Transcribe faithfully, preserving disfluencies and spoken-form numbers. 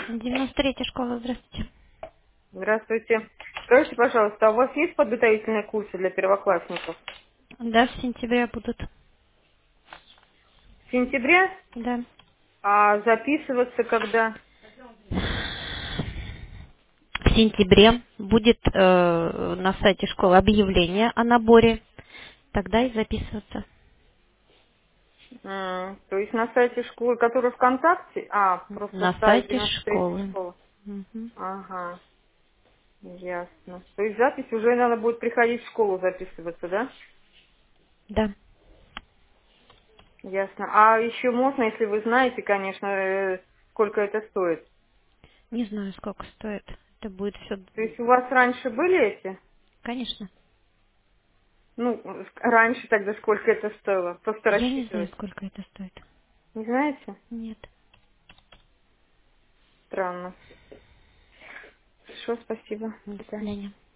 девяносто третья школа, здравствуйте. Здравствуйте. Скажите, пожалуйста, а у вас есть подготовительные курсы для первоклассников? Да, в сентябре будут. В сентябре? Да. А записываться когда? В сентябре будет э, на сайте школы объявление о наборе. Тогда и записываться. М, то есть на сайте школы, который ВКонтакте? А, просто На сайт сайте девяносто третьей школы. школы. Мгм. Ага, ясно. То есть запись уже надо будет приходить в школу записываться, да? Да. Ясно. А еще можно, если вы знаете, конечно, э, сколько это стоит. Не знаю, сколько стоит. Это будет все. То есть у вас раньше были эти? Конечно. Ну, раньше тогда сколько это стоило? Просто Я не знаю, рассчитывать. сколько это стоит. Не знаете? Нет. Странно. Хорошо, спасибо. До До свидания. свидания.